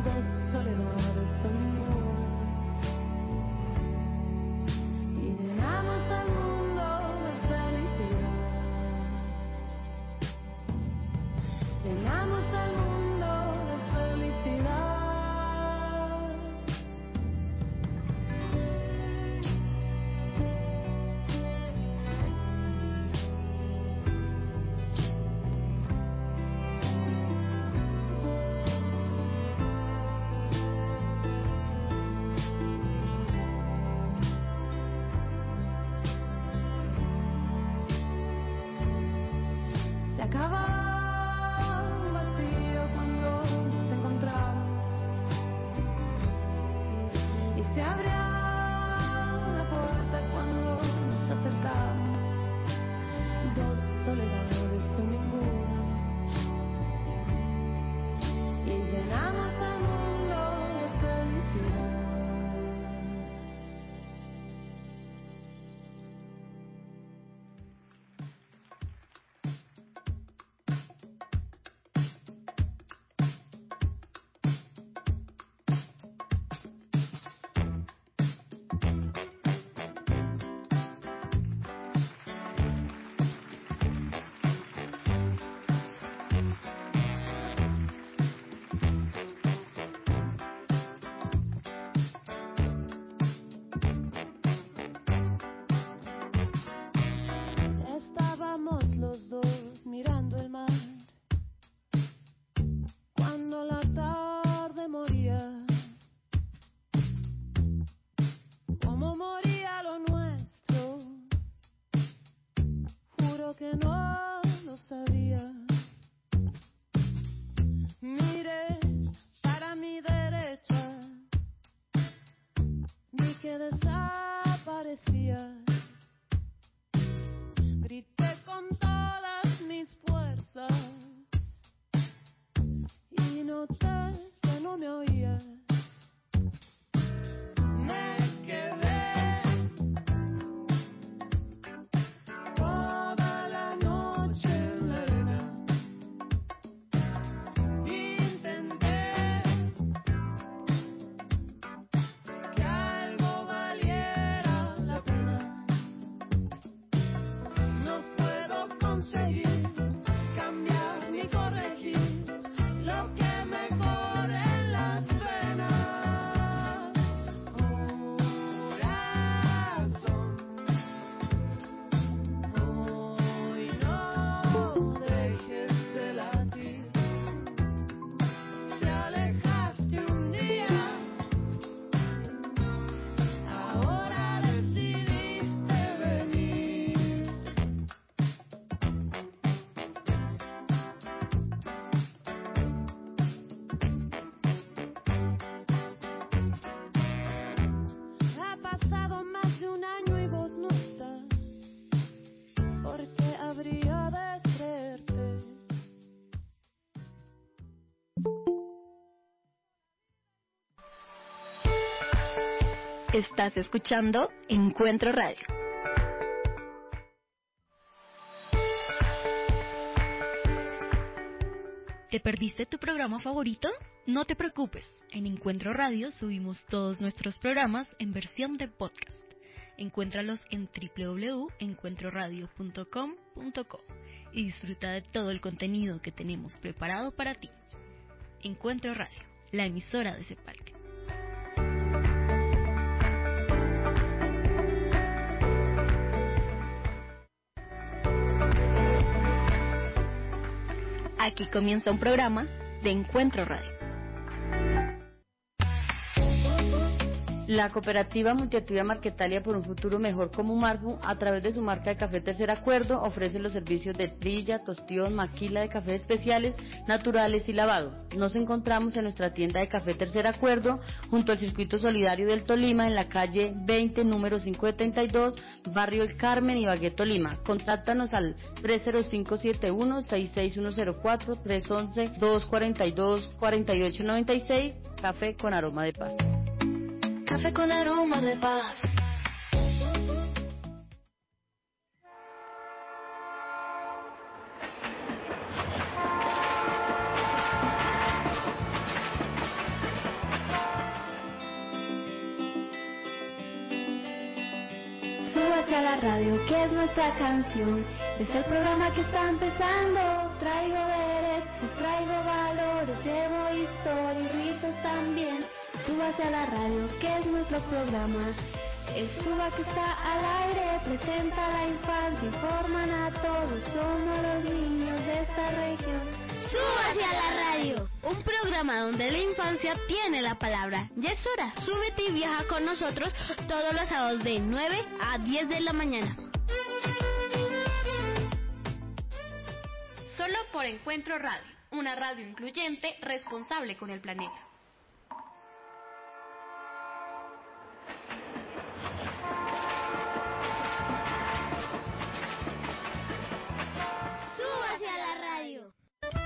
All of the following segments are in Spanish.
dos soledades en ninguna, y llenamos al mundo de felicidad. Llenamos al mundo de felicidad. Se acaba un vacío cuando nos encontramos, y se abre una puerta cuando nos acercamos. Dos soledades son ninguna, y llenamos el mundo de felicidad. Estábamos los dos mirando el mar cuando la tarde moría, como moría lo nuestro. Juro que no lo sabía. Miré para mi derecha, vi que desaparecías. Grité con todas mis fuerzas y noté que no me oías. Me quedé toda la noche en la arena. Intenté que algo valiera la pena. No puedo conseguir cambiar ni corregir lo que me corre en las venas. Corazón, hoy no dejes de latir. Te alejaste un día, ahora decidiste venir. Ha pasado más de un año y vos no estás. ¿Por qué habría de creerte? Estás escuchando Encuentro Radio. ¿Te perdiste tu programa favorito? No te preocupes, en Encuentro Radio subimos todos nuestros programas en versión de podcast. Encuéntralos en www.encuentroradio.com.co y disfruta de todo el contenido que tenemos preparado para ti. Encuentro Radio, la emisora de Cepalque. Aquí comienza un programa de Encuentro Radio. La cooperativa multiactiva Marquetalia por un futuro mejor como Marfu, a través de su marca de café Tercer Acuerdo, ofrece los servicios de trilla, tostión, maquila de café especiales, naturales y lavado. Nos encontramos en nuestra tienda de café Tercer Acuerdo, junto al Circuito Solidario del Tolima, en la calle 20, número 572, barrio El Carmen, Ibagué, Tolima. Contáctanos al 305-71-66104, 311-242-4896, café con aroma de paz. Café con aroma de paz. Súbase a la radio, que es nuestra canción. Es el programa que está empezando. Traigo derechos, traigo valores, llevo historia y ritos también. Súbase a la radio, que es nuestro programa. El Suba que está al aire, presenta a la infancia, informan a todos, somos los niños de esta región. ¡Súbase a la radio! Un programa donde la infancia tiene la palabra. Ya es hora, súbete y viaja con nosotros todos los sábados de 9 a 10 de la mañana. Solo por Encuentro Radio, una radio incluyente, responsable con el planeta. ¡Súbase a la radio!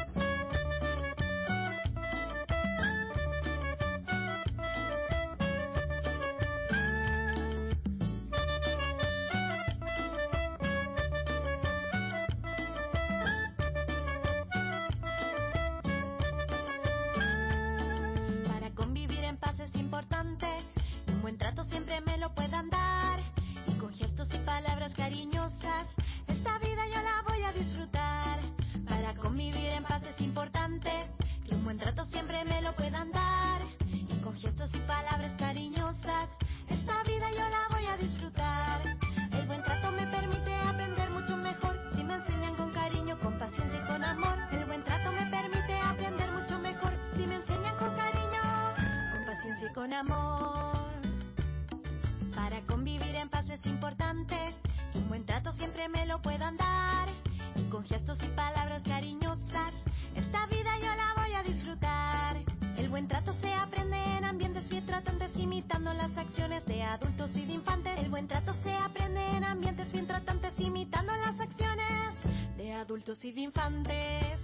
Para convivir en paz es importante, un buen trato siempre me lo puedan dar, y con gestos y palabras cariñosas, esta vida yo la voy a disfrutar. Para convivir en paz es importante, que un buen trato siempre me lo puedan dar, y con gestos y palabras cariñosas, esta vida yo la voy a disfrutar. El buen trato me permite aprender mucho mejor, si me enseñan con cariño, con paciencia y con amor. El buen trato me permite aprender mucho mejor, si me enseñan con cariño, con paciencia y con amor. Para convivir en paz es importante, que un buen trato siempre me lo puedan dar, y con gestos y palabras cariñosas, esta vida yo la voy a disfrutar. El buen trato se aprende en ambientes bien tratantes, imitando las acciones de adultos y de infantes. El buen trato se aprende en ambientes bien tratantes, imitando las acciones de adultos y de infantes.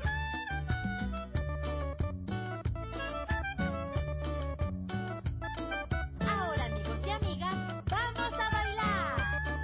Ahora, amigos y amigas, ¡vamos a bailar!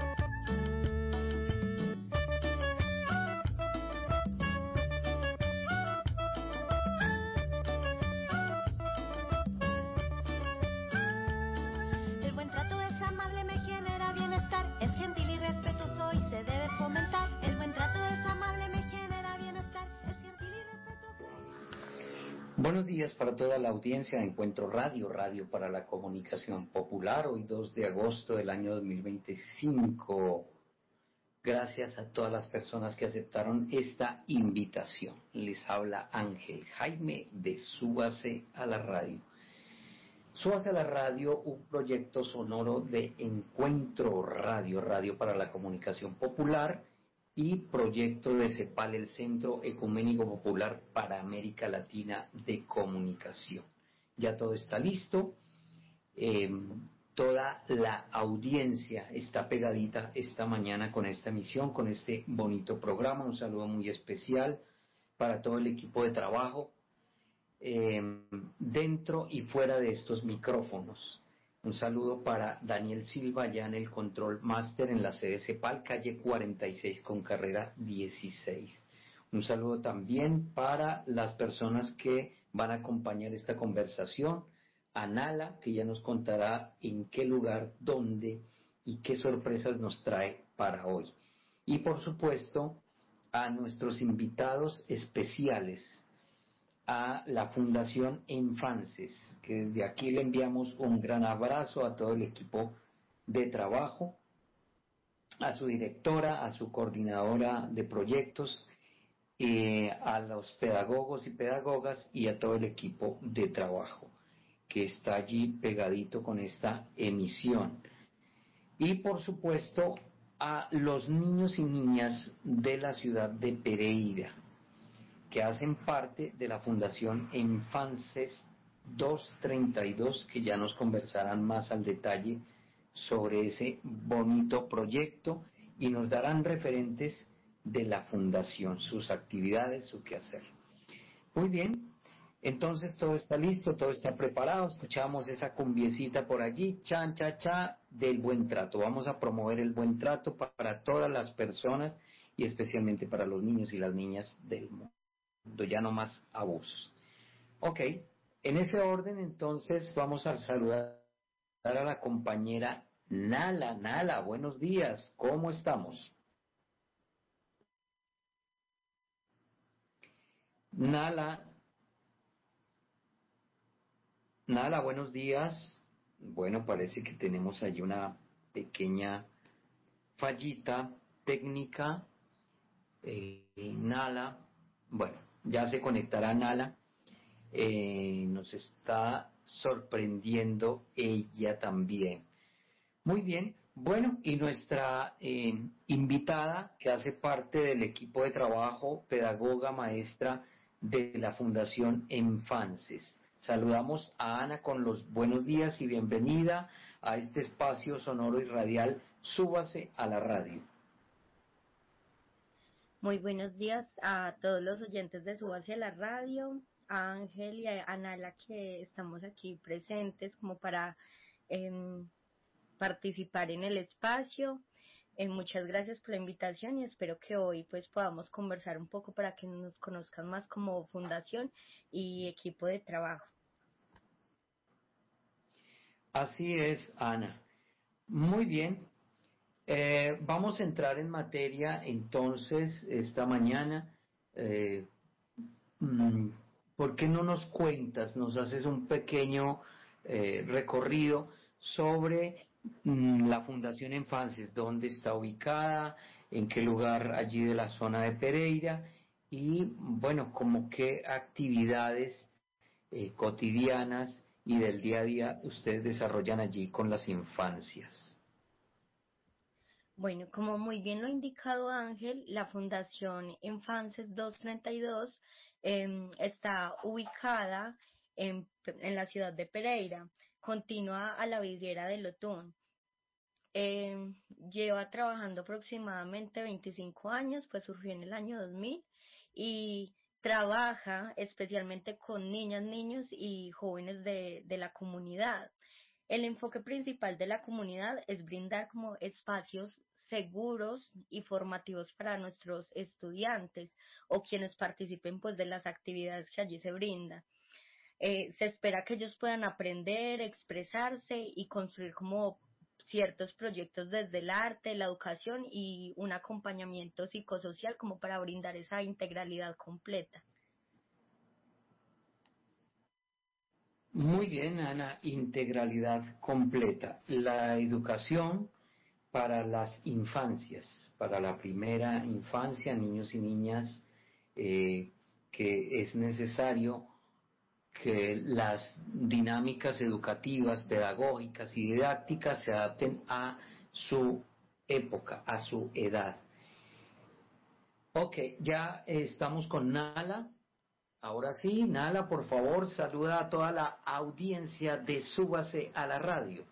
El buen trato es amable, me genera bienestar, es gentil y respetuoso y se debe fomentar. El buen trato es amable, me genera bienestar, es gentil y respetuoso. Buenos días para toda la audiencia de Encuentro Radio, Radio para la Comunicación Popular, hoy 2 de agosto del año 2025. Gracias a todas las personas que aceptaron esta invitación. Les habla Ángel Jaime de Súbase a la Radio. Súbase a la Radio, un proyecto sonoro de Encuentro Radio, Radio para la Comunicación Popular, y proyecto de CEPAL, el Centro Ecuménico Popular para América Latina de Comunicación. Ya todo está listo, toda la audiencia está pegadita esta mañana con esta emisión, con este bonito programa. Un saludo muy especial para todo el equipo de trabajo, dentro y fuera de estos micrófonos. Un saludo para Daniel Silva, ya en el Control Master en la sede CEPAL, calle 46 con carrera 16. Un saludo también para las personas que van a acompañar esta conversación. A Nala, que ya nos contará en qué lugar, dónde y qué sorpresas nos trae para hoy. Y por supuesto, a nuestros invitados especiales, a la Fundación Enfances, que desde aquí le enviamos un gran abrazo a todo el equipo de trabajo, a su directora, a su coordinadora de proyectos, a los pedagogos y pedagogas y a todo el equipo de trabajo que está allí pegadito con esta emisión. Y por supuesto a los niños y niñas de la ciudad de Pereira, que hacen parte de la Fundación Enfances 232, que ya nos conversarán más al detalle sobre ese bonito proyecto y nos darán referentes de la fundación, sus actividades, su quehacer. Muy bien, entonces todo está listo, todo está preparado. Escuchamos esa cumbiecita por allí, chan, cha, cha, del buen trato. Vamos a promover el buen trato para todas las personas y especialmente para los niños y las niñas del mundo. Ya no más abusos. Ok, en ese orden entonces vamos a saludar a la compañera Nala, buenos días, ¿cómo estamos? Nala, buenos días. Bueno, parece que tenemos ahí una pequeña fallita técnica. Nala, bueno, ya se conectará Nala. Nos está sorprendiendo ella también. Muy bien, bueno, y nuestra invitada, que hace parte del equipo de trabajo, pedagoga, maestra de la Fundación Enfances. Saludamos a Ana con los buenos días y bienvenida a este espacio sonoro y radial. Súbase a la radio. Muy buenos días a todos los oyentes de Súbase a la radio, a Ángel y a Nala, que estamos aquí presentes como para participar en el espacio. Muchas gracias por la invitación y espero que hoy pues podamos conversar un poco para que nos conozcan más como fundación y equipo de trabajo. Así es, Ana. Muy bien. Vamos a entrar en materia entonces esta mañana. ¿Por qué no nos cuentas, nos haces un pequeño recorrido sobre la Fundación Enfances, dónde está ubicada, en qué lugar allí de la zona de Pereira y, bueno, como qué actividades cotidianas y del día a día ustedes desarrollan allí con las infancias? Bueno, como muy bien lo ha indicado Ángel, la Fundación Enfances 232 está ubicada en la ciudad de Pereira, continua a la vidriera del Otún. Lleva trabajando aproximadamente 25 años, pues surgió en el año 2000 y trabaja especialmente con niñas, niños y jóvenes de la comunidad. El enfoque principal de la comunidad es brindar como espacios seguros y formativos para nuestros estudiantes o quienes participen pues de las actividades que allí se brindan. Se espera que ellos puedan aprender, expresarse y construir como ciertos proyectos desde el arte, la educación y un acompañamiento psicosocial como para brindar esa integralidad completa. Muy bien, Ana, integralidad completa. La educación para las infancias, para la primera infancia, niños y niñas, que es necesario que las dinámicas educativas, pedagógicas y didácticas se adapten a su época, a su edad. Ok, ya estamos con Nala. Ahora sí, Nala, por favor, saluda a toda la audiencia de Súbase a la radio.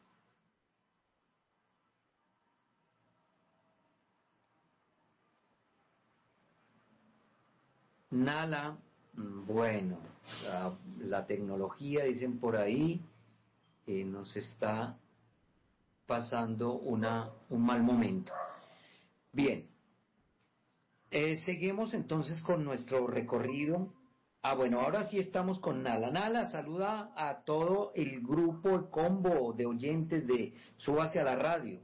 Nala, bueno, la tecnología, dicen por ahí, nos está pasando un mal momento. Bien, seguimos entonces con nuestro recorrido. Bueno, ahora sí estamos con Nala. Nala, saluda a todo el grupo, el combo de oyentes de Súbase a la radio.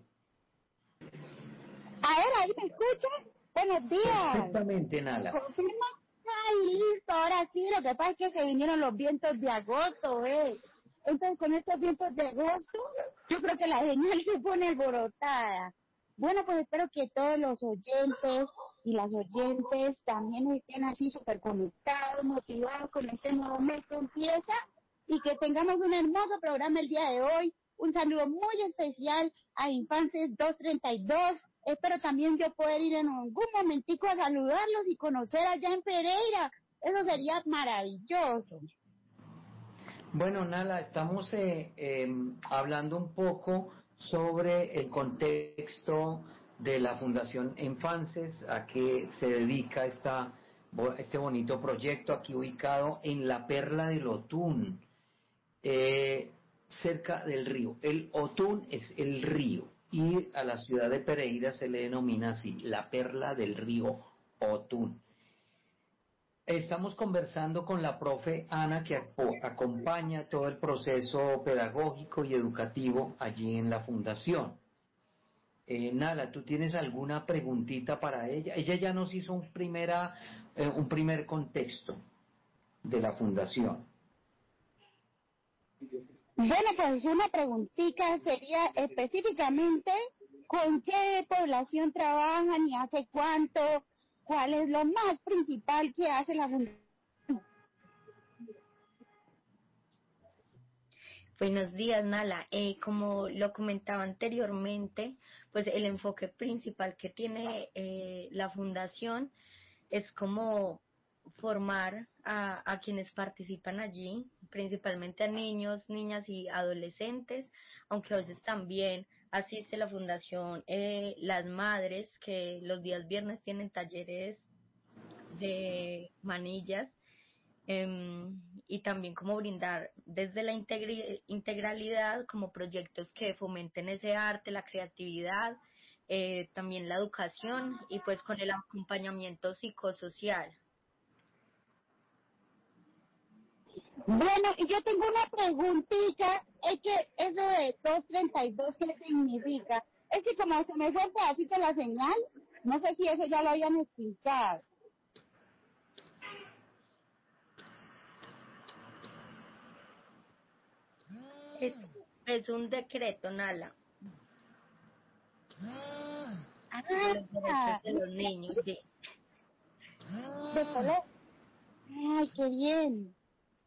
A ver, ahí me escuchan. Buenos días. Perfectamente, Nala. ¿Confirma? Ay, listo, ahora sí, lo que pasa es que se vinieron los vientos de agosto, Entonces, con estos vientos de agosto, yo creo que la señal se pone alborotada. Bueno, pues espero que todos los oyentes y las oyentes también estén así súper conectados, motivados con este nuevo mes que empieza y que tengamos un hermoso programa el día de hoy. Un saludo muy especial a Infances 232. Espero también yo poder ir en algún momentico a saludarlos y conocer allá en Pereira. Eso sería maravilloso. Bueno, Nala, estamos hablando un poco sobre el contexto de la Fundación Enfances, a qué se dedica este bonito proyecto aquí ubicado en la Perla del Otún, cerca del río. El Otún es el río y a la ciudad de Pereira se le denomina así, la Perla del río Otún. Estamos conversando con la profe Ana, que acompaña todo el proceso pedagógico y educativo allí en la fundación. Nala, ¿tú tienes alguna preguntita para ella? Ella ya nos hizo un primer contexto de la fundación. Bueno, pues una preguntita sería específicamente con qué población trabajan y hace cuánto, cuál es lo más principal que hace la fundación. Buenos días, Nala. Como lo comentaba anteriormente, pues el enfoque principal que tiene la fundación es como formar a quienes participan allí, principalmente a niños, niñas y adolescentes, aunque a veces también asiste la fundación las madres, que los días viernes tienen talleres de manillas, y también como brindar desde la integralidad como proyectos que fomenten ese arte, la creatividad, también la educación y pues con el acompañamiento psicosocial. Bueno, y yo tengo una preguntita, es que eso de 232, ¿qué significa? Es que como se me fue un pedacito la señal, no sé si eso ya lo habían explicado. Es un decreto, Nala, de los derechos de los niños, sí. ¿De color? Ay, qué bien.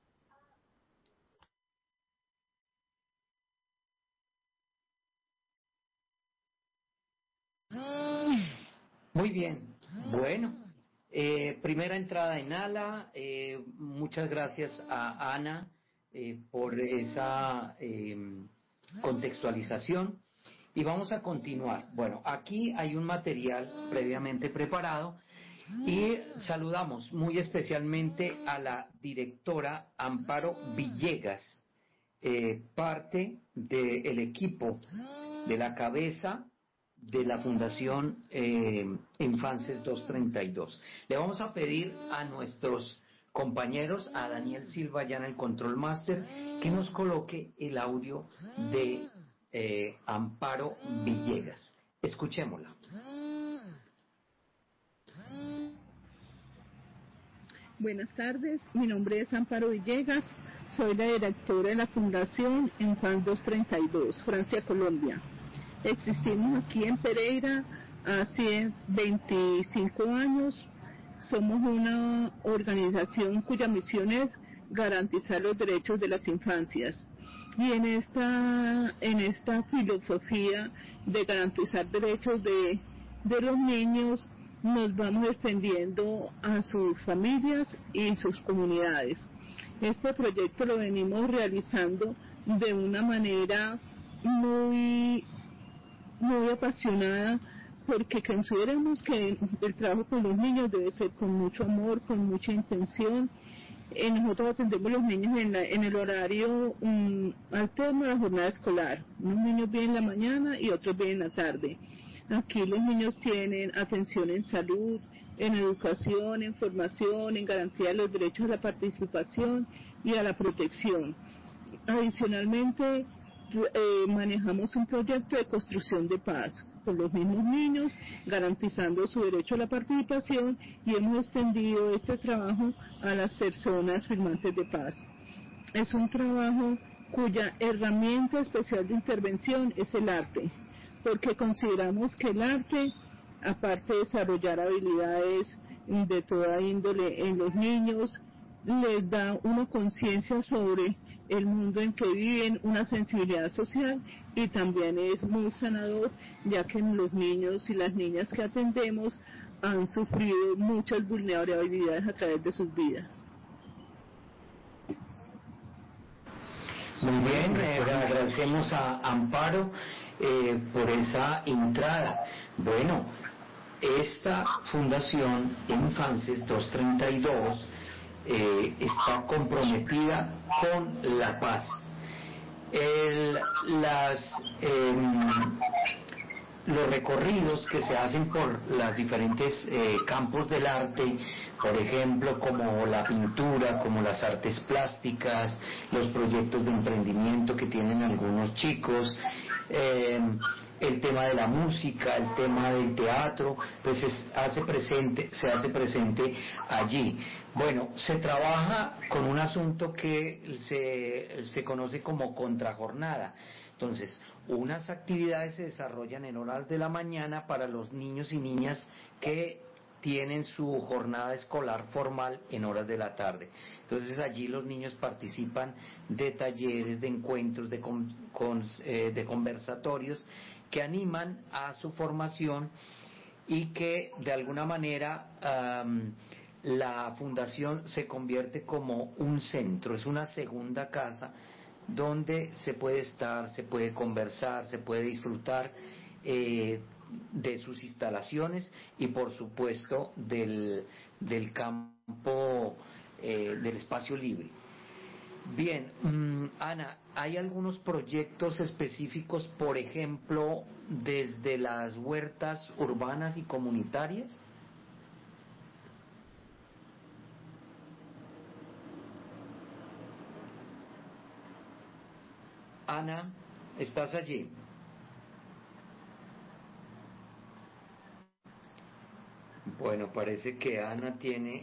Muy bien, bueno, primera entrada en Ala, muchas gracias a Ana por esa contextualización y vamos a continuar. Bueno, aquí hay un material previamente preparado y saludamos muy especialmente a la directora Amparo Villegas, parte del equipo de la cabeza de la Fundación Infances 232. Le vamos a pedir a nuestros compañeros, a Daniel Silva ya en el Control Master, que nos coloque el audio de Amparo Villegas. Escuchémosla. Buenas tardes, mi nombre es Amparo Villegas, soy la directora de la Fundación Infances 232, Francia, Colombia. Existimos aquí en Pereira hace 25 años. Somos una organización cuya misión es garantizar los derechos de las infancias. Y en esta filosofía de garantizar derechos de los niños, nos vamos extendiendo a sus familias y sus comunidades. Este proyecto lo venimos realizando de una manera muy apasionada, porque consideramos que el trabajo con los niños debe ser con mucho amor, con mucha intención. Nosotros atendemos a los niños en el horario alterno a la jornada escolar. Unos niños vienen en la mañana y otros vienen en la tarde. Aquí los niños tienen atención en salud, en educación, en formación, en garantía de los derechos a la participación y a la protección. Adicionalmente, manejamos un proyecto de construcción de paz con los mismos niños, garantizando su derecho a la participación, y hemos extendido este trabajo a las personas firmantes de paz. Es un trabajo cuya herramienta especial de intervención es el arte, porque consideramos que el arte, aparte de desarrollar habilidades de toda índole en los niños, les da una conciencia sobre el mundo en que viven, una sensibilidad social, y también es muy sanador, ya que los niños y las niñas que atendemos han sufrido muchas vulnerabilidades a través de sus vidas. Muy bien, agradecemos a Amparo por esa entrada. Bueno, esta Fundación Infances 232 está comprometida con la paz. Los recorridos que se hacen por los diferentes campos del arte, por ejemplo, como la pintura, como las artes plásticas, los proyectos de emprendimiento que tienen algunos chicos, el tema de la música, el tema del teatro, pues se hace presente allí. Bueno, se trabaja con un asunto que se conoce como contrajornada. Entonces, unas actividades se desarrollan en horas de la mañana para los niños y niñas que tienen su jornada escolar formal en horas de la tarde. Entonces allí los niños participan de talleres, de encuentros, de conversatorios que animan a su formación y que de alguna manera la fundación se convierte como un centro, es una segunda casa donde se puede estar, se puede conversar, se puede disfrutar de sus instalaciones y por supuesto del campo, del espacio libre. Bien, Ana, ¿hay algunos proyectos específicos, por ejemplo, desde las huertas urbanas y comunitarias? Ana, ¿estás allí? Bueno, parece que Ana tiene...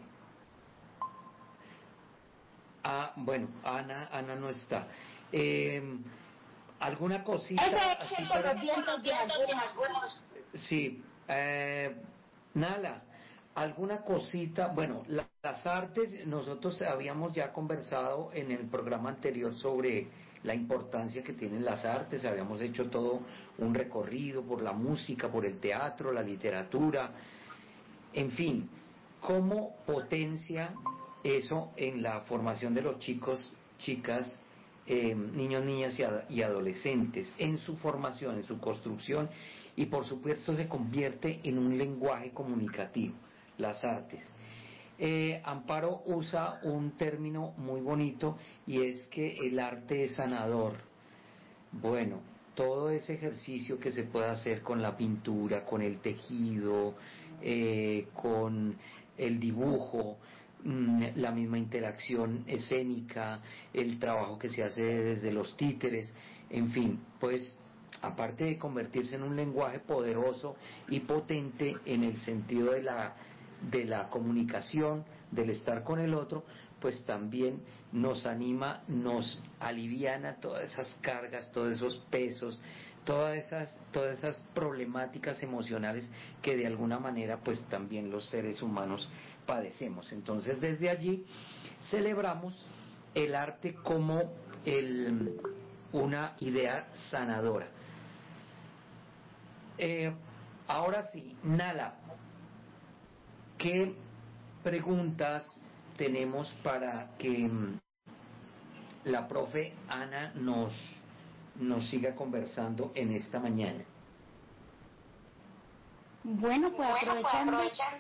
bueno, Ana no está. ¿Alguna cosita? Eso es por los vientos de agosto. Sí, Nala, ¿alguna cosita? Bueno, las artes, nosotros habíamos ya conversado en el programa anterior sobre la importancia que tienen las artes, habíamos hecho todo un recorrido por la música, por el teatro, la literatura, en fin, ¿cómo potencia eso en la formación de los chicos, chicas, niños, niñas y adolescentes, en su formación, en su construcción, y por supuesto se convierte en un lenguaje comunicativo, las artes? Amparo usa un término muy bonito y es que el arte es sanador. Bueno, todo ese ejercicio que se puede hacer con la pintura, con el tejido, con el dibujo, la misma interacción escénica, el trabajo que se hace desde los títeres, en fin, pues aparte de convertirse en un lenguaje poderoso y potente en el sentido de la comunicación, del estar con el otro, pues también nos anima, nos aliviana todas esas cargas, todos esos pesos, todas esas problemáticas emocionales que de alguna manera pues también los seres humanos padecemos. Entonces desde allí celebramos el arte como una idea sanadora. Ahora sí, Nala, ¿qué preguntas tenemos para que la profe Ana nos siga conversando en esta mañana? Bueno, pues aprovechando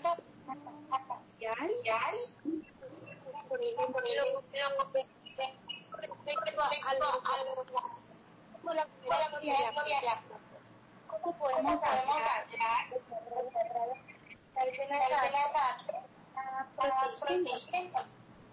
¿cómo podemos hablar protegiendo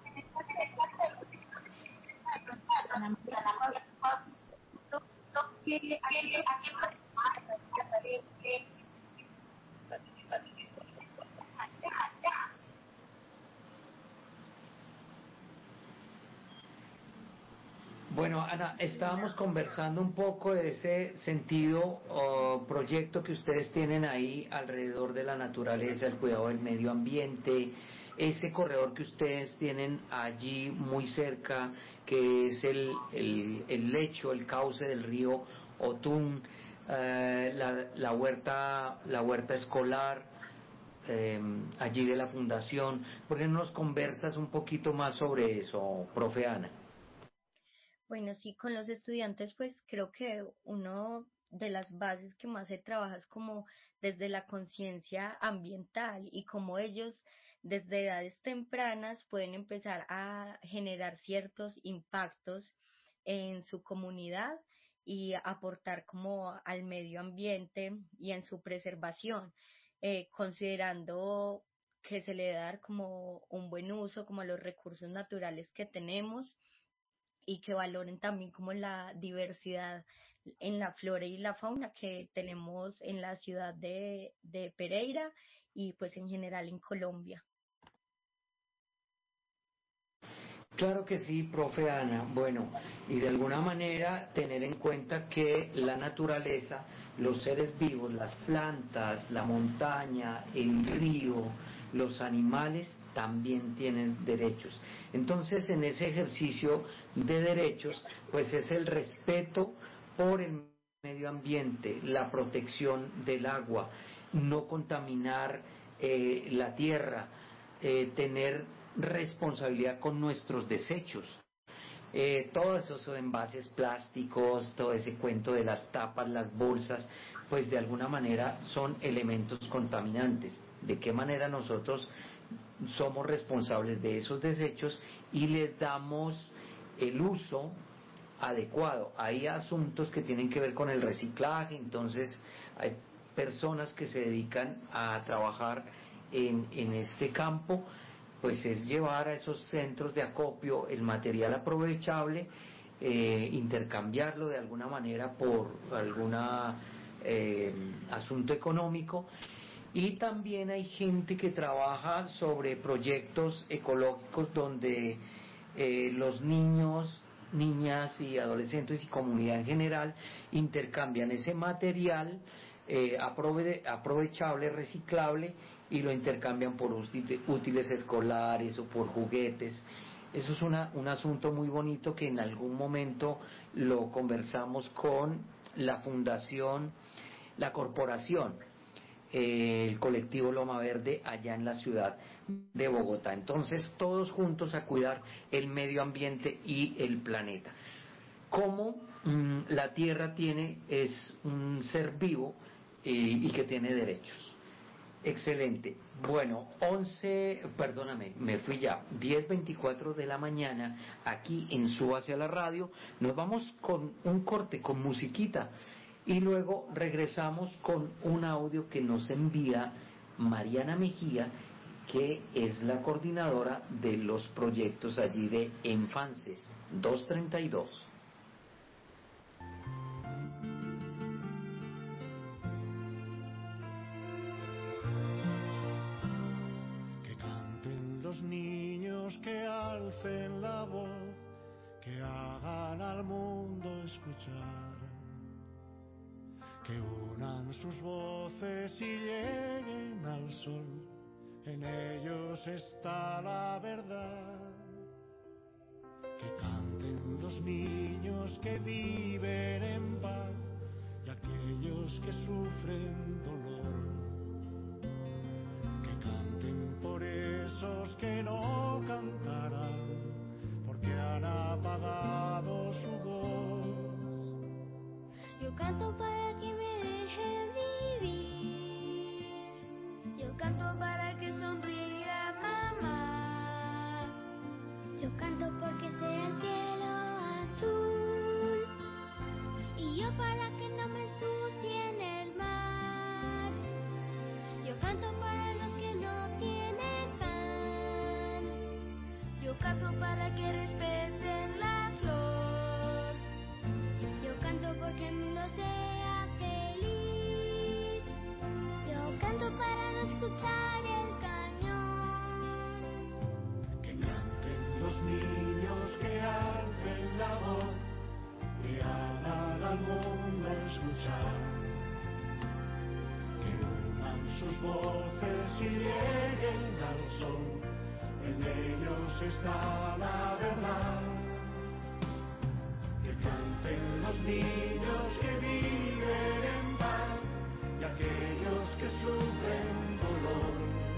Bueno, Ana, estábamos conversando un poco de ese sentido o proyecto que ustedes tienen ahí alrededor de la naturaleza, el cuidado del medio ambiente, ese corredor que ustedes tienen allí muy cerca, que es el lecho, el cauce del río Otún, la huerta escolar, allí de la fundación. ¿Por qué no nos conversas un poquito más sobre eso, profe Ana? Bueno, sí, con los estudiantes, pues creo que uno de las bases que más se trabaja es como desde la conciencia ambiental y cómo ellos desde edades tempranas pueden empezar a generar ciertos impactos en su comunidad y aportar como al medio ambiente y en su preservación, considerando que se le debe dar como un buen uso como a los recursos naturales que tenemos y que valoren también como la diversidad en la flora y la fauna que tenemos en la ciudad de Pereira y pues en general en Colombia. Claro que sí, profe Ana. Bueno, y de alguna manera tener en cuenta que la naturaleza, los seres vivos, las plantas, la montaña, el río, los animales también tienen derechos. Entonces, en ese ejercicio de derechos, pues es el respeto por el medio ambiente, la protección del agua, no contaminar la tierra, tener responsabilidad con nuestros desechos. Todos esos envases plásticos, todo ese cuento de las tapas, las bolsas, pues de alguna manera son elementos contaminantes. ¿De qué manera nosotros somos responsables de esos desechos y les damos el uso adecuado? Hay asuntos que tienen que ver con el reciclaje, entonces hay personas que se dedican a trabajar en este campo, pues es llevar a esos centros de acopio el material aprovechable, intercambiarlo de alguna manera por algún asunto económico. Y también hay gente que trabaja sobre proyectos ecológicos donde los niños, niñas y adolescentes y comunidad en general intercambian ese material aprovechable, reciclable, y lo intercambian por útiles escolares o por juguetes. Eso es un asunto muy bonito que en algún momento lo conversamos con la fundación, la corporación, el colectivo Loma Verde allá en la ciudad de Bogotá. Entonces, todos juntos a cuidar el medio ambiente y el planeta. Cómo la Tierra es un ser vivo y que tiene derechos. Excelente. Bueno, 10:24 de la mañana, aquí en Súbase a la Radio. Nos vamos con un corte, con musiquita, y luego regresamos con un audio que nos envía Mariana Mejía, que es la coordinadora de los proyectos allí de Enfances 232. Niños que alcen la voz, que hagan al mundo escuchar, que unan sus voces y lleguen al sol, en ellos está la verdad. Que canten los niños que viven en paz y aquellos que sufren dolor. Por esos que no cantarán, porque han apagado su voz. Yo canto para que me dejen vivir. Yo canto para que sonría mamá. Yo canto porque sea el cielo azul. Y yo para que no me ensucien el mar. Yo canto para los que no tienen pan. Yo canto para que respeten la flor. Yo canto porque el mundo sea feliz. Yo canto para no escuchar el cañón. Que canten los niños, que alcen la voz, que hagan al mundo escuchar. Sus voces y lleguen al sol, en ellos está la verdad. Que canten los niños que viven en paz y aquellos que sufren dolor.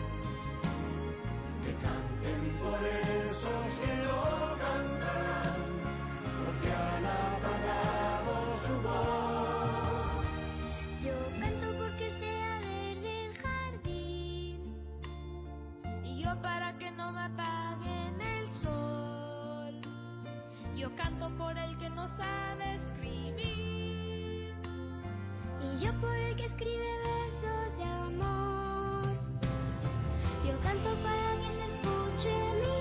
Que canten por esos que no cantarán, porque han apagado su voz. Yo canto porque sea para que no me apaguen el sol. Yo canto por el que no sabe escribir. Y yo por el que escribe versos de amor. Yo canto para que se escuche mi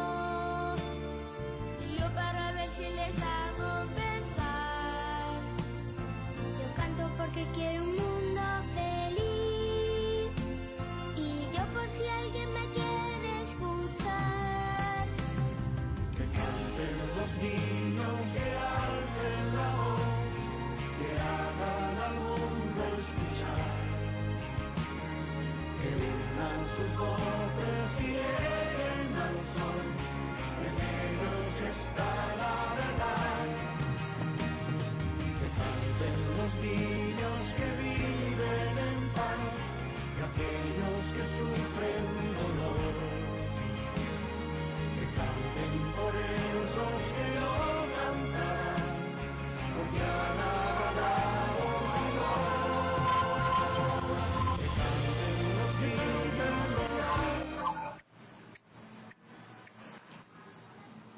voz. Y yo para ver si les hago pensar.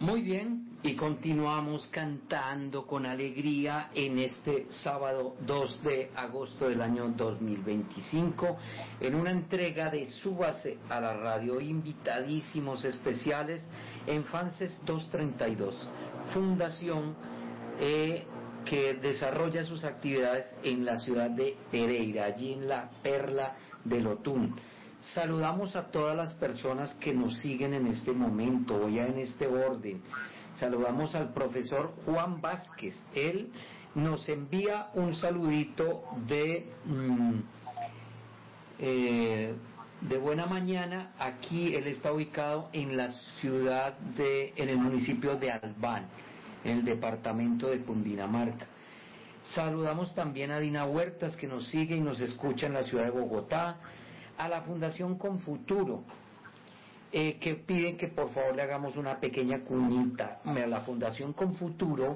Muy bien, y continuamos cantando con alegría en este sábado 2 de agosto del año 2025, en una entrega de Súbase a la Radio, invitadísimos especiales en Fanses 232, fundación que desarrolla sus actividades en la ciudad de Pereira, allí en la Perla del Otún. Saludamos a todas las personas que nos siguen en este momento, o ya en este orden. Saludamos al profesor Juan Vázquez. Él nos envía un saludito de buena mañana. Aquí él está ubicado en la ciudad en el municipio de Albán, en el departamento de Cundinamarca. Saludamos también a Dina Huertas, que nos sigue y nos escucha en la ciudad de Bogotá. A la Fundación Confuturo, que piden que por favor le hagamos una pequeña cuñita. La Fundación Confuturo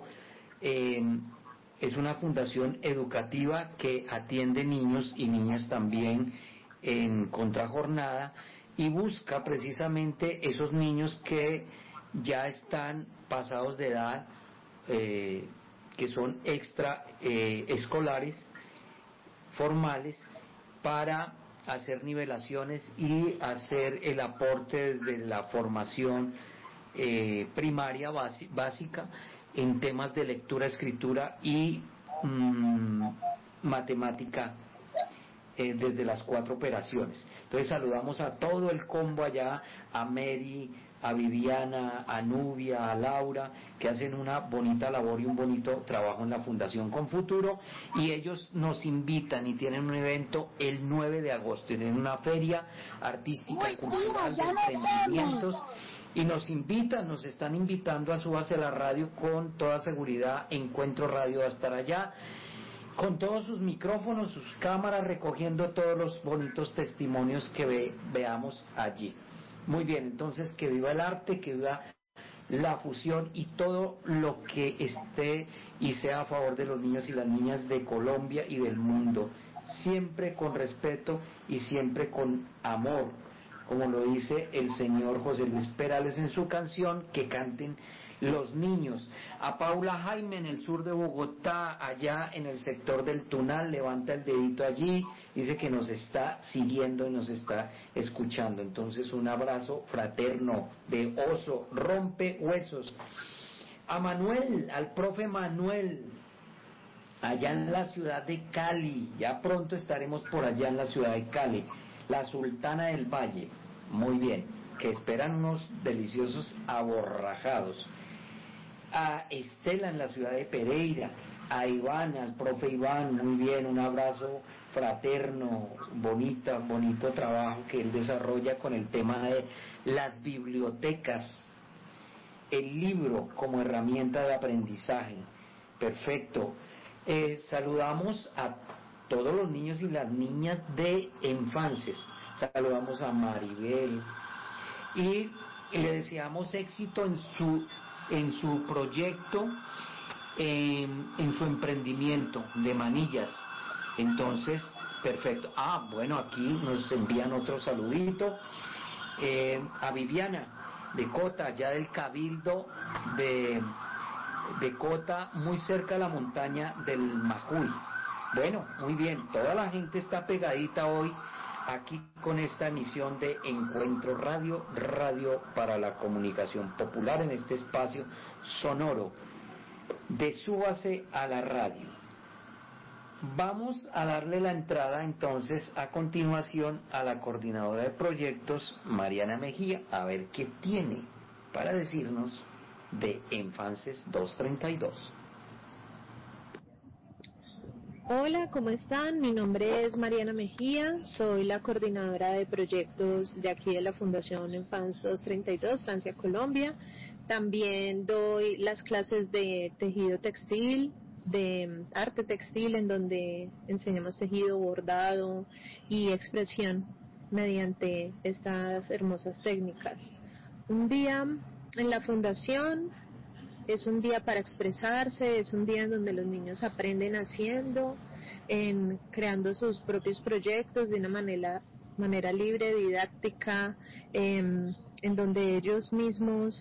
es una fundación educativa que atiende niños y niñas también en contrajornada y busca precisamente esos niños que ya están pasados de edad, que son extra escolares, formales, para hacer nivelaciones y hacer el aporte desde la formación primaria básica en temas de lectura, escritura y matemática, desde las 4 operaciones. Entonces saludamos a todo el combo allá, a Mary, a Viviana, a Nubia, a Laura, que hacen una bonita labor y un bonito trabajo en la Fundación Confuturo, y ellos nos invitan y tienen un evento el 9 de agosto, tienen una feria artística, cultural, de emprendimientos, y nos están invitando a Súbase a la Radio. Con toda seguridad Encuentro Radio va a estar allá con todos sus micrófonos, sus cámaras, recogiendo todos los bonitos testimonios que veamos allí. Muy bien, entonces que viva el arte, que viva la fusión y todo lo que esté y sea a favor de los niños y las niñas de Colombia y del mundo, siempre con respeto y siempre con amor, como lo dice el señor José Luis Perales en su canción, que canten los niños. A Paula Jaime en el sur de Bogotá, allá en el sector del Tunal, levanta el dedito allí, dice que nos está siguiendo y nos está escuchando. Entonces un abrazo fraterno de oso, rompe huesos. A Manuel, al profe Manuel, allá en la ciudad de Cali, ya pronto estaremos por allá en la ciudad de Cali, la Sultana del Valle, muy bien, que esperan unos deliciosos aborrajados. A Estela en la ciudad de Pereira, a Iván, al profe Iván, muy bien, un abrazo fraterno, bonito trabajo que él desarrolla con el tema de las bibliotecas, el libro como herramienta de aprendizaje. Perfecto. Saludamos a todos los niños y las niñas de Enfanses, saludamos a Maribel y le deseamos éxito en su proyecto, en su emprendimiento de manillas. Entonces, perfecto. Bueno, aquí nos envían otro saludito a Viviana de Cota, allá del Cabildo de Cota, muy cerca de la montaña del Majuy. Bueno, muy bien, toda la gente está pegadita hoy aquí con esta emisión de Encuentro Radio, Radio para la Comunicación Popular, en este espacio sonoro de Súbase a la Radio. Vamos a darle la entrada entonces a continuación a la coordinadora de proyectos, Mariana Mejía, a ver qué tiene para decirnos de Enfanses 232. Hola, ¿cómo están? Mi nombre es Mariana Mejía, soy la coordinadora de proyectos de aquí de la Fundación Enfanses 232, Francia, Colombia. También doy las clases de tejido textil, de arte textil, en donde enseñamos tejido, bordado y expresión mediante estas hermosas técnicas. Un día en la Fundación es un día para expresarse, es un día en donde los niños aprenden haciendo, creando sus propios proyectos de una manera libre, didáctica, en donde ellos mismos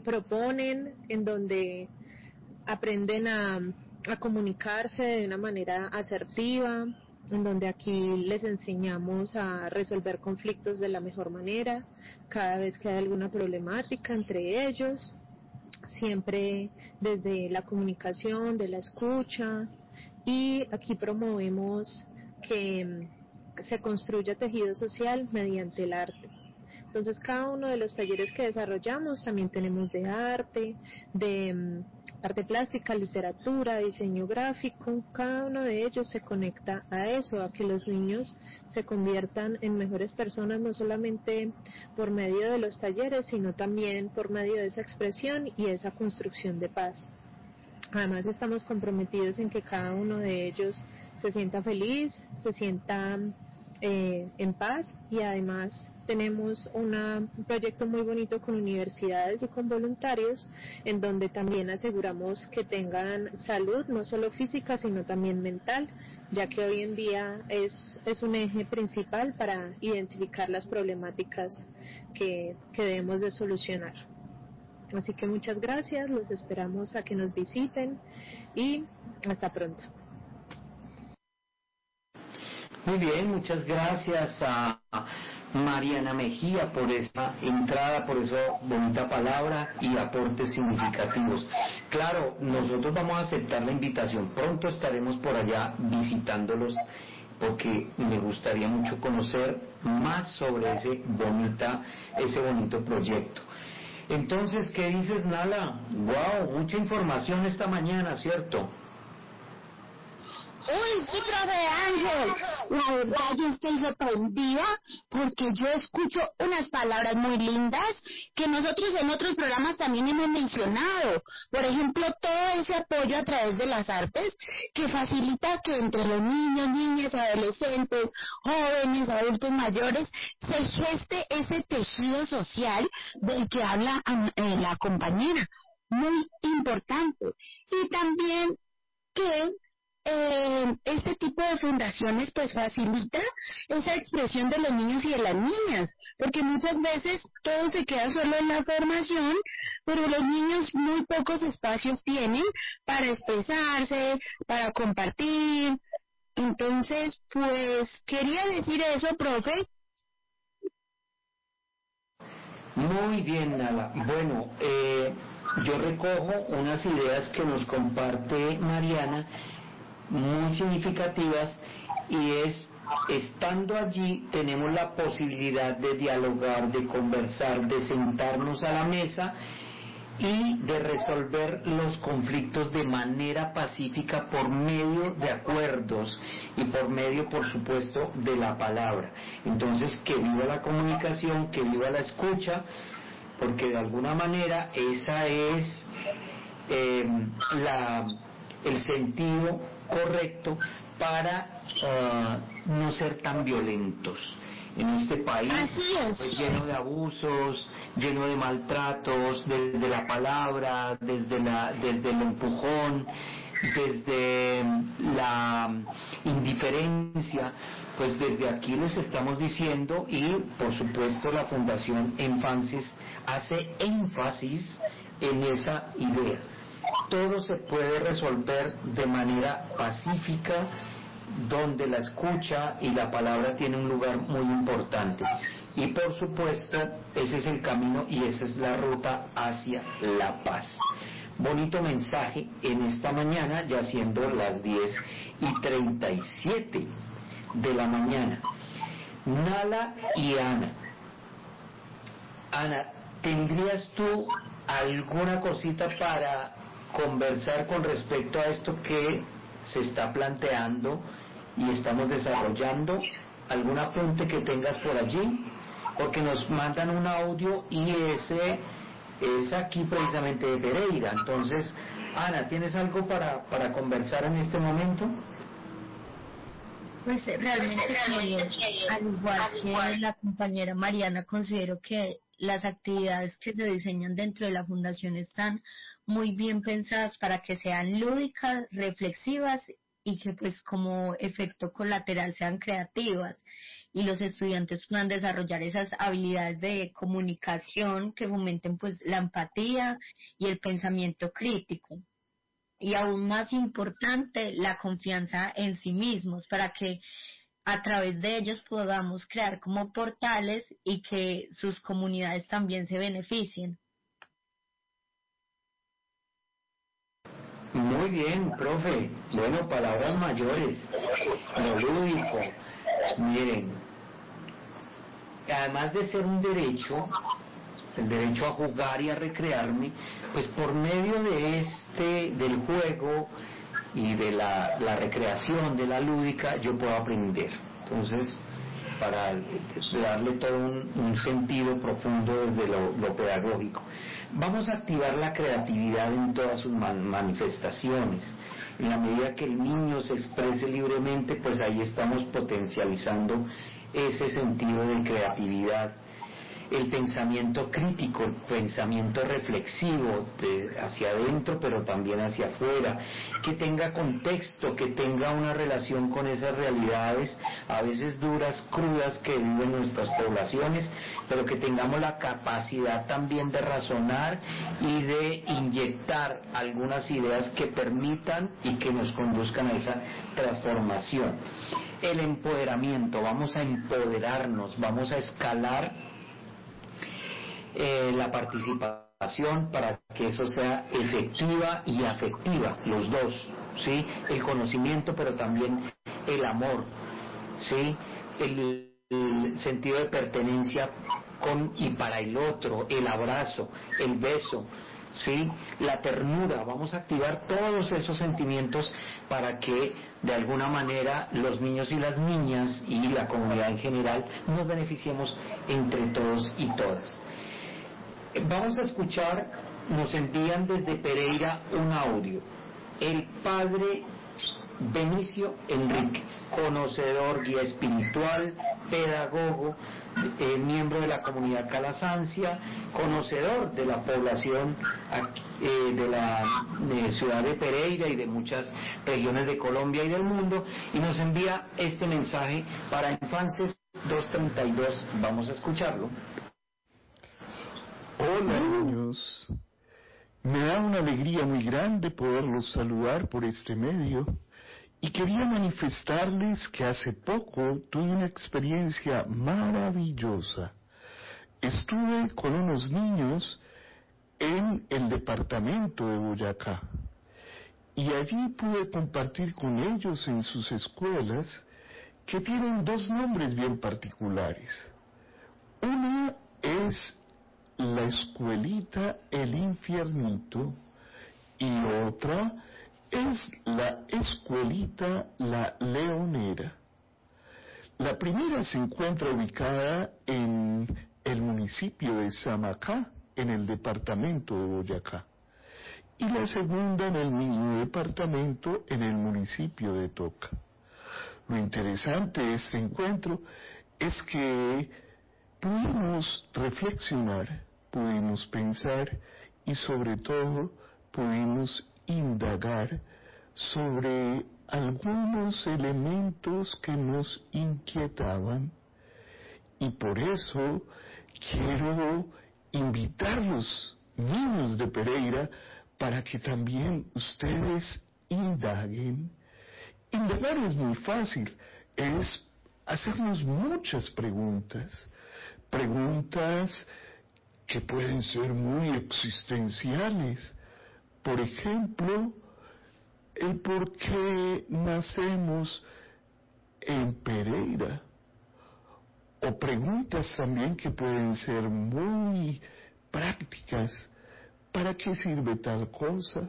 proponen, en donde aprenden a comunicarse de una manera asertiva, en donde aquí les enseñamos a resolver conflictos de la mejor manera, cada vez que hay alguna problemática entre ellos, siempre desde la comunicación, de la escucha, y aquí promovemos que se construya tejido social mediante el arte. Entonces, cada uno de los talleres que desarrollamos también tenemos de arte plástica, literatura, diseño gráfico. Cada uno de ellos se conecta a eso, a que los niños se conviertan en mejores personas, no solamente por medio de los talleres, sino también por medio de esa expresión y esa construcción de paz. Además, estamos comprometidos en que cada uno de ellos se sienta feliz, se sienta en paz, y además tenemos un proyecto muy bonito con universidades y con voluntarios, en donde también aseguramos que tengan salud, no solo física sino también mental, ya que hoy en día es un eje principal para identificar las problemáticas que debemos de solucionar. Así que muchas gracias, los esperamos a que nos visiten y hasta pronto. Muy bien, muchas gracias a Mariana Mejía por esta entrada, por esa bonita palabra y aportes significativos. Claro, nosotros vamos a aceptar la invitación, pronto estaremos por allá visitándolos, porque me gustaría mucho conocer más sobre ese bonito proyecto. Entonces, ¿qué dices, Nala? ¡Wow! Mucha información esta mañana, ¿cierto? Uy, sí, profe Ángel, la verdad yo estoy sorprendida porque yo escucho unas palabras muy lindas que nosotros en otros programas también hemos mencionado. Por ejemplo, todo ese apoyo a través de las artes que facilita que entre los niños, niñas, adolescentes, jóvenes, adultos mayores, se geste ese tejido social del que habla la compañera. Muy importante. Y también que este tipo de fundaciones pues facilita esa expresión de los niños y de las niñas, porque muchas veces todo se queda solo en la formación, pero los niños muy pocos espacios tienen para expresarse, para compartir. Entonces, pues quería decir eso, profe. Muy bien, Nala. Bueno, yo recojo unas ideas que nos comparte Mariana, muy significativas, y estando allí tenemos la posibilidad de dialogar, de conversar, de sentarnos a la mesa y de resolver los conflictos de manera pacífica por medio de acuerdos y por medio, por supuesto, de la palabra. Entonces, que viva la comunicación, que viva la escucha, porque de alguna manera esa es el sentido correcto para no ser tan violentos. En este país pues, lleno de abusos, lleno de maltratos, desde la palabra, desde el empujón, desde la indiferencia, pues desde aquí les estamos diciendo, y por supuesto la Fundación Enfances hace énfasis en esa idea. Todo se puede resolver de manera pacífica, donde la escucha y la palabra tienen un lugar muy importante. Y por supuesto, ese es el camino y esa es la ruta hacia la paz. Bonito mensaje en esta mañana, ya siendo las 10:37 de la mañana. Nala y Ana. Ana, ¿tendrías tú alguna cosita para conversar con respecto a esto que se está planteando y estamos desarrollando? ¿Algún apunte que tengas por allí? Porque nos mandan un audio y ese es aquí precisamente de Pereira. Entonces, Ana, ¿tienes algo para conversar en este momento? Pues realmente al igual que la compañera Mariana, considero que las actividades que se diseñan dentro de la fundación están muy bien pensadas para que sean lúdicas, reflexivas y que pues como efecto colateral sean creativas y los estudiantes puedan desarrollar esas habilidades de comunicación que fomenten pues la empatía y el pensamiento crítico. Y aún más importante, la confianza en sí mismos, para que a través de ellos podamos crear como portales y que sus comunidades también se beneficien. Muy bien, profe. Bueno, palabras mayores, lo lúdico. Miren, además de ser un derecho, el derecho a jugar y a recrearme, pues por medio del juego y de la recreación, de la lúdica, yo puedo aprender. Entonces, para darle todo un sentido profundo desde lo pedagógico. Vamos a activar la creatividad en todas sus manifestaciones. En la medida que el niño se exprese libremente, pues ahí estamos potencializando ese sentido de creatividad. El pensamiento crítico, el pensamiento reflexivo hacia adentro pero también hacia afuera, que tenga contexto, que tenga una relación con esas realidades a veces duras, crudas que viven nuestras poblaciones, pero que tengamos la capacidad también de razonar y de inyectar algunas ideas que permitan y que nos conduzcan a esa transformación. El empoderamiento, vamos a empoderarnos, vamos a escalar la participación para que eso sea efectiva y afectiva, los dos, ¿sí? El conocimiento, pero también el amor, ¿sí? El sentido de pertenencia con y para el otro, el abrazo, el beso, ¿sí? La ternura. Vamos a activar todos esos sentimientos para que de alguna manera los niños y las niñas y la comunidad en general nos beneficiemos entre todos y todas. Vamos a escuchar, nos envían desde Pereira un audio. El padre Benicio Enrique, conocedor, guía espiritual, pedagogo, miembro de la comunidad Calasancia, conocedor de la población de la ciudad de Pereira y de muchas regiones de Colombia y del mundo, y nos envía este mensaje para Infances 232. Vamos a escucharlo. Hola niños, me da una alegría muy grande poderlos saludar por este medio y quería manifestarles que hace poco tuve una experiencia maravillosa. Estuve con unos niños en el departamento de Boyacá y allí pude compartir con ellos en sus escuelas que tienen dos nombres bien particulares. Una es la escuelita El Infiernito y otra es la escuelita La Leonera. La primera se encuentra ubicada en el municipio de Samacá, en el departamento de Boyacá, y la segunda en el mismo departamento, en el municipio de Toca. Lo interesante de este encuentro es que pudimos reflexionar, pudimos pensar y sobre todo pudimos indagar sobre algunos elementos que nos inquietaban, y por eso quiero invitar a los niños de Pereira para que también ustedes indaguen. Indagar es muy fácil, es hacernos muchas preguntas que pueden ser muy existenciales. Por ejemplo, el por qué nacemos en Pereira, o preguntas también que pueden ser muy prácticas. ¿Para qué sirve tal cosa?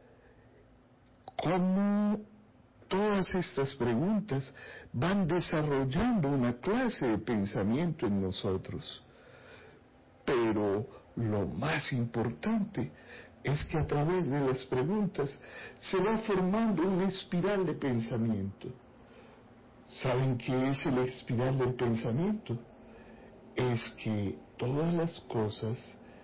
¿Cómo todas estas preguntas van desarrollando una clase de pensamiento en nosotros? Pero lo más importante es que a través de las preguntas se va formando una espiral de pensamiento. ¿Saben qué es la espiral del pensamiento? Es que todas las cosas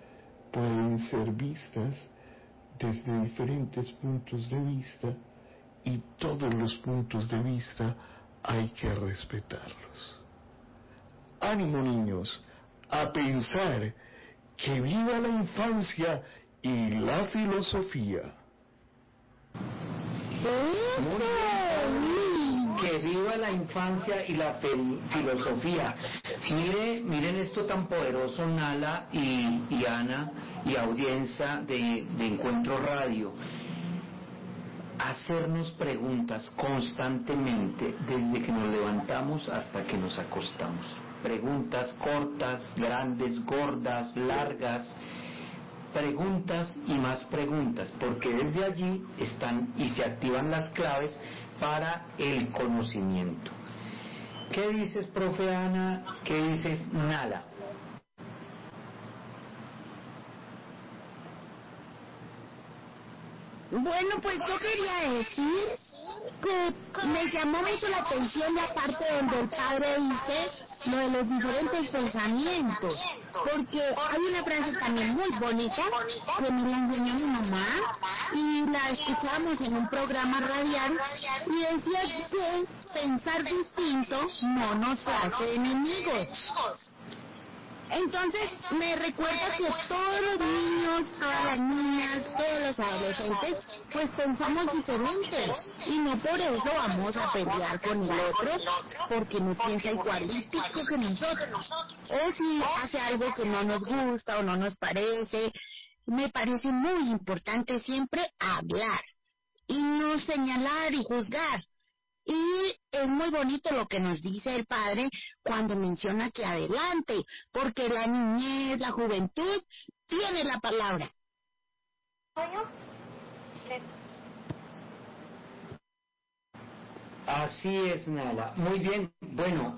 pueden ser vistas desde diferentes puntos de vista y todos los puntos de vista hay que respetarlos. Ánimo, niños, a pensar, que viva la infancia y la filosofía. Que viva la infancia y la filosofía. Miren esto tan poderoso, Nala y Ana y audiencia de Encuentro Radio. Hacernos preguntas constantemente desde que nos levantamos hasta que nos acostamos. Preguntas cortas, grandes, gordas, largas, preguntas y más preguntas, porque desde allí están y se activan las claves para el conocimiento. ¿Qué dices, profe Ana? ¿Qué dices, Nala? Bueno, pues yo quería decir que me llamó mucho la atención la parte donde el padre dice lo de los diferentes pensamientos, porque hay una frase también muy bonita que me la enseñó mi mamá y la escuchamos en un programa radial y decía que pensar distinto no nos hace enemigos. Entonces me recuerda que todos los niños, todas las niñas, todos los adolescentes, pues pensamos diferentes y no por eso vamos a pelear con el otro porque no piensa igualitico que nosotros. O si hace algo que no nos gusta o no nos parece, me parece muy importante siempre hablar y no señalar y juzgar. Y es muy bonito lo que nos dice el padre cuando menciona que adelante, porque la niñez, la juventud, tiene la palabra. Así es, Nala. Muy bien. Bueno,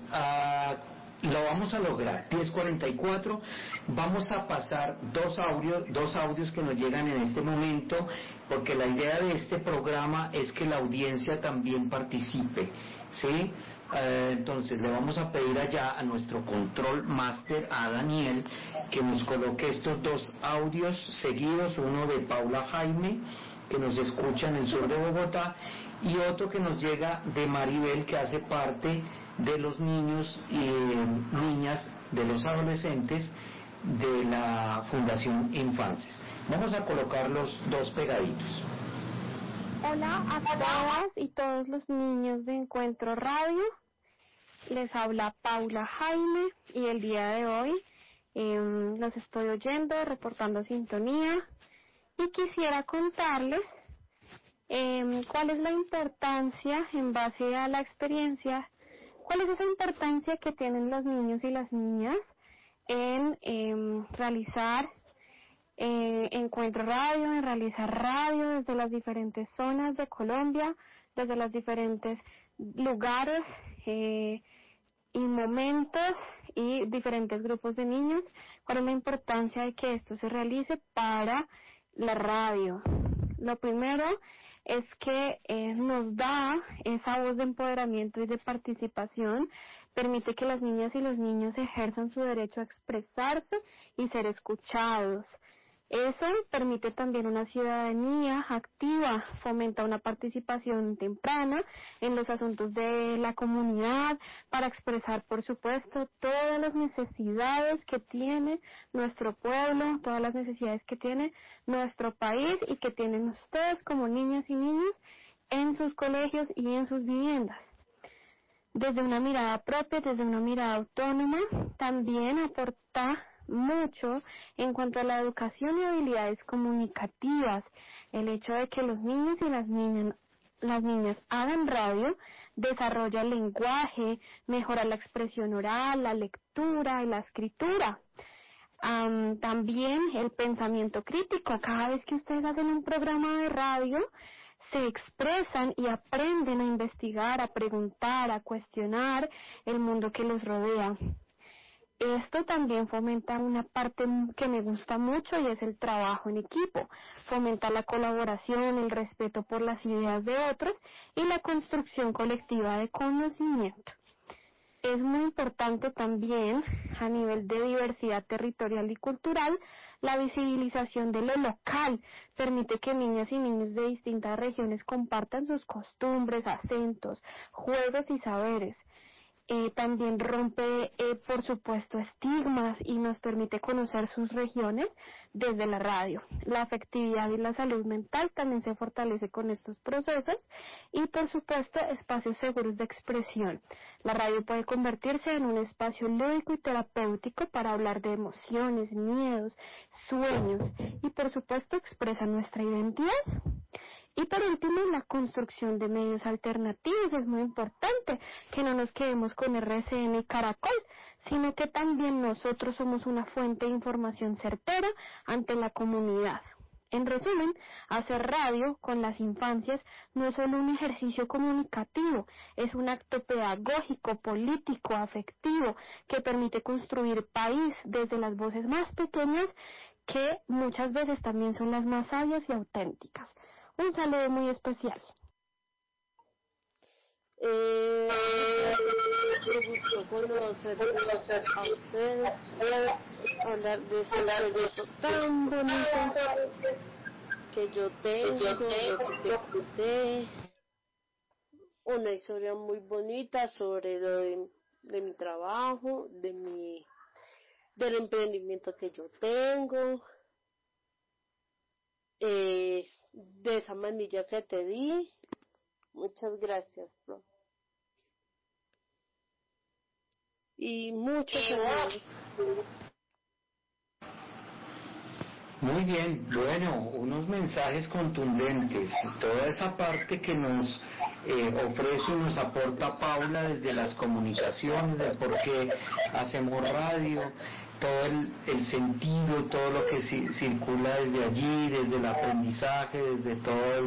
lo vamos a lograr. 10:44. Vamos a pasar dos audios que nos llegan en este momento, porque la idea de este programa es que la audiencia también participe, ¿sí? Entonces le vamos a pedir allá a nuestro control master, a Daniel, que nos coloque estos dos audios seguidos, uno de Paula Jaime, que nos escucha en el sur de Bogotá, y otro que nos llega de Maribel, que hace parte de los niños y niñas, de los adolescentes de la Fundación Infances. Vamos a colocar los dos pegaditos. Hola a todas y todos los niños de Encuentro Radio. Les habla Paula Jaime y el día de hoy los estoy oyendo, reportando sintonía, y quisiera contarles cuál es la importancia, en base a la experiencia, cuál es esa importancia que tienen los niños y las niñas en realizar Encuentro Radio, en realizar radio desde las diferentes zonas de Colombia, desde los diferentes lugares y momentos y diferentes grupos de niños. ¿Cuál es la importancia de que esto se realice para la radio? Lo primero es que nos da esa voz de empoderamiento y de participación, permite que las niñas y los niños ejerzan su derecho a expresarse y ser escuchados. Eso permite también una ciudadanía activa, fomenta una participación temprana en los asuntos de la comunidad para expresar, por supuesto, todas las necesidades que tiene nuestro pueblo, todas las necesidades que tiene nuestro país y que tienen ustedes como niñas y niños en sus colegios y en sus viviendas. Desde una mirada propia, desde una mirada autónoma, también aporta mucho en cuanto a la educación y habilidades comunicativas. El hecho de que los niños y las niñas hagan radio desarrolla el lenguaje, mejora la expresión oral, la lectura y la escritura. También el pensamiento crítico. Cada vez que ustedes hacen un programa de radio, se expresan y aprenden a investigar, a preguntar, a cuestionar el mundo que los rodea. Esto también fomenta una parte que me gusta mucho y es el trabajo en equipo. Fomenta la colaboración, el respeto por las ideas de otros y la construcción colectiva de conocimiento. Es muy importante también, a nivel de diversidad territorial y cultural, la visibilización de lo local. Permite que niñas y niños de distintas regiones compartan sus costumbres, acentos, juegos y saberes. También rompe, por supuesto, estigmas y nos permite conocer sus regiones desde la radio. La afectividad y la salud mental también se fortalece con estos procesos y, por supuesto, espacios seguros de expresión. La radio puede convertirse en un espacio lúdico y terapéutico para hablar de emociones, miedos, sueños y, por supuesto, expresa nuestra identidad. Y por último, la construcción de medios alternativos. Es muy importante que no nos quedemos con RCN y Caracol, sino que también nosotros somos una fuente de información certera ante la comunidad. En resumen, hacer radio con las infancias no es solo un ejercicio comunicativo, es un acto pedagógico, político, afectivo, que permite construir país desde las voces más pequeñas, que muchas veces también son las más sabias y auténticas. Un saludo muy especial. Me gustó conocer a ustedes, hablar de este proyecto tan bonito que yo tengo, lo que te conté, una historia muy bonita sobre lo de mi trabajo, del emprendimiento que yo tengo, de esa manilla que te di. Muchas gracias, bro. Y muchos saludos. Muy bien, bueno, unos mensajes contundentes. Toda esa parte que nos ofrece y nos aporta Paula desde las comunicaciones, de por qué hacemos radio, todo el sentido, todo lo que circula desde allí, desde el aprendizaje, desde todo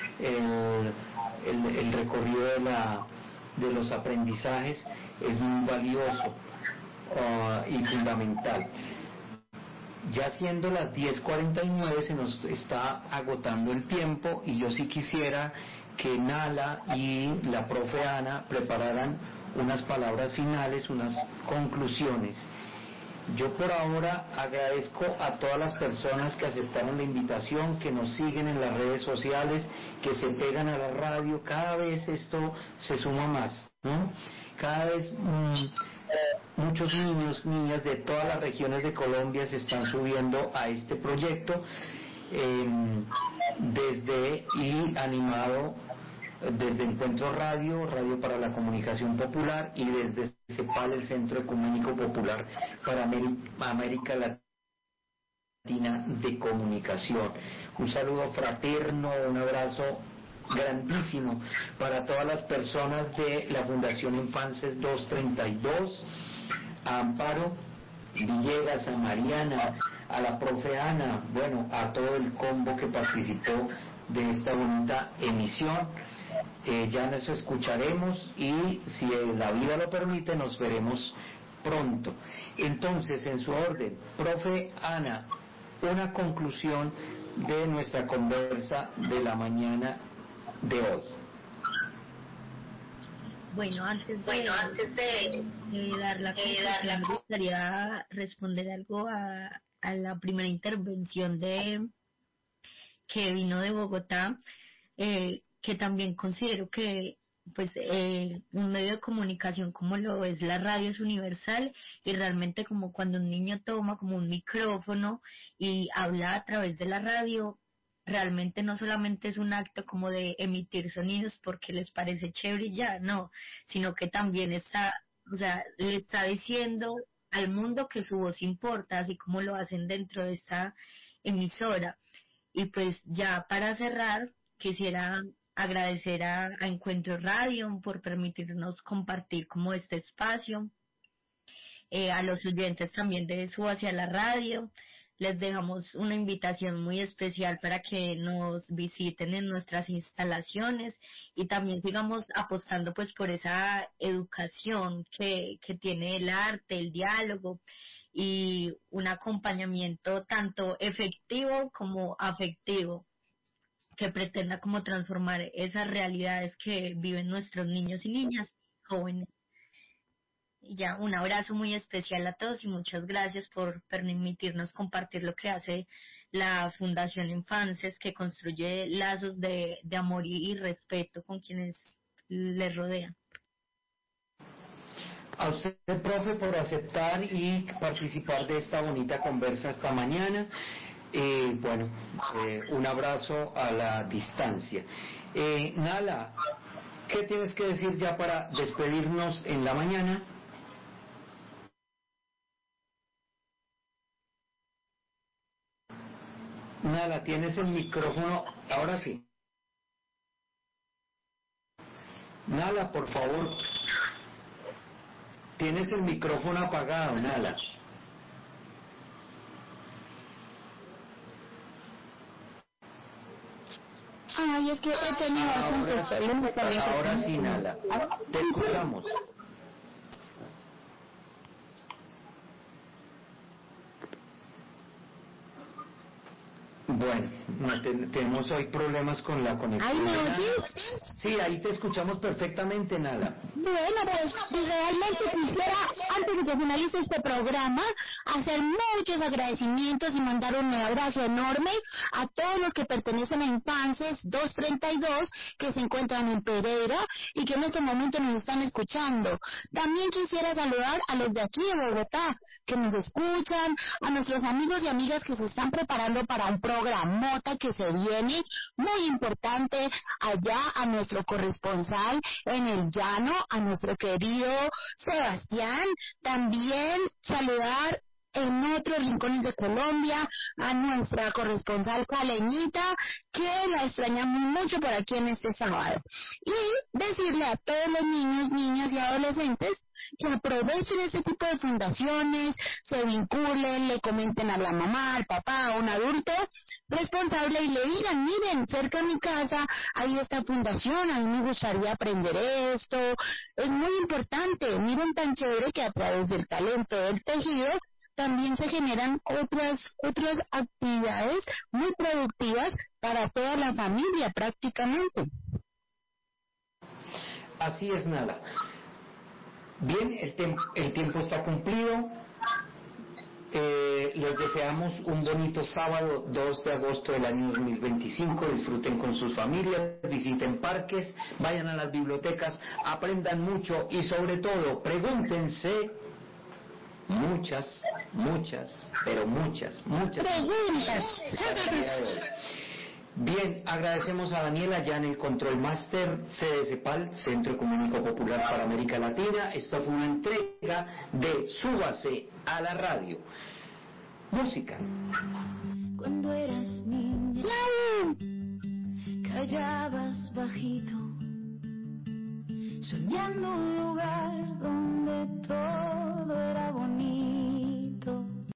el recorrido de los aprendizajes, es muy valioso y fundamental. Ya siendo las 10:49 se nos está agotando el tiempo y yo sí quisiera que Nala y la profe Ana prepararan unas palabras finales, unas conclusiones. Yo por ahora agradezco a todas las personas que aceptaron la invitación, que nos siguen en las redes sociales, que se pegan a la radio. Cada vez esto se suma más, ¿no? Cada vez muchos niños, niñas de todas las regiones de Colombia se están subiendo a este proyecto y animado desde Encuentro Radio, Radio para la Comunicación Popular, y desde CEPAL, el Centro Ecuménico Popular para América Latina de Comunicación. Un saludo fraterno, un abrazo grandísimo para todas las personas de la Fundación Infances 232, a Amparo Villegas, a Mariana, a la profe Ana, bueno, a todo el combo que participó de esta bonita emisión. Ya nos escucharemos y si la vida lo permite nos veremos pronto. Entonces, en su orden, profe Ana, una conclusión de nuestra conversa de la mañana de hoy. Bueno, antes de dar la conclusión, me gustaría responder algo a la primera intervención que vino de Bogotá, que también considero que pues un medio de comunicación como lo es la radio es universal, y realmente como cuando un niño toma como un micrófono y habla a través de la radio, realmente no solamente es un acto como de emitir sonidos porque les parece chévere y ya, no, sino que también le está diciendo al mundo que su voz importa, así como lo hacen dentro de esta emisora. Y pues ya para cerrar, quisiera agradecer a Encuentro Radio por permitirnos compartir como este espacio, a los oyentes también de Su Hacia la Radio. Les dejamos una invitación muy especial para que nos visiten en nuestras instalaciones y también sigamos apostando pues por esa educación que tiene el arte, el diálogo y un acompañamiento tanto efectivo como afectivo, que pretenda como transformar esas realidades que viven nuestros niños y niñas jóvenes. Ya, un abrazo muy especial a todos y muchas gracias por permitirnos compartir lo que hace la Fundación Infances, que construye lazos de amor y respeto con quienes les rodean. A usted, profe, por aceptar y participar de esta bonita conversa esta mañana. Un abrazo a la distancia. Nala, ¿qué tienes que decir ya para despedirnos en la mañana? Nala, tienes el micrófono, ahora sí. Nala, por favor. Tienes el micrófono apagado, Nala. Ay, es que he tenido bastantes problemas también. Ahora sí, Nala. Te escuchamos. Bueno, tenemos hoy problemas con la conexión. ¿Ahí me oyes? Sí, ahí te escuchamos perfectamente, Nala. Bueno, pues realmente quisiera, antes de que finalice este programa, hacer muchos agradecimientos y mandar un abrazo enorme a todos los que pertenecen a Infances 232, que se encuentran en Pereira y que en este momento nos están escuchando. También quisiera saludar a los de aquí de Bogotá, que nos escuchan, a nuestros amigos y amigas que se están preparando para un programota que se viene muy importante, allá a nuestro corresponsal en el llano, a nuestro querido Sebastián. También saludar en otros rincones de Colombia a nuestra corresponsal Caleñita, que la extrañamos mucho por aquí en este sábado. Y decirle a todos los niños, niñas y adolescentes que aprovechen este tipo de fundaciones, se vinculen, le comenten a la mamá, al papá, a un adulto responsable y le digan, miren, cerca de mi casa hay esta fundación, a mí me gustaría aprender esto, es muy importante, miren tan chévere que a través del talento del tejido también se generan otras actividades muy productivas para toda la familia prácticamente. Así es, Nala. Bien, el tiempo está cumplido. Les deseamos un bonito sábado 2 de agosto del año 2025. Disfruten con sus familias, visiten parques, vayan a las bibliotecas, aprendan mucho y sobre todo pregúntense muchas preguntas. Bien, agradecemos a Daniela ya en el Control Master, CDCPAL, Centro Económico Popular para América Latina. Esta fue una entrega de Súbase a la Radio. Música. Cuando eras niña, callabas bajito, soñando un lugar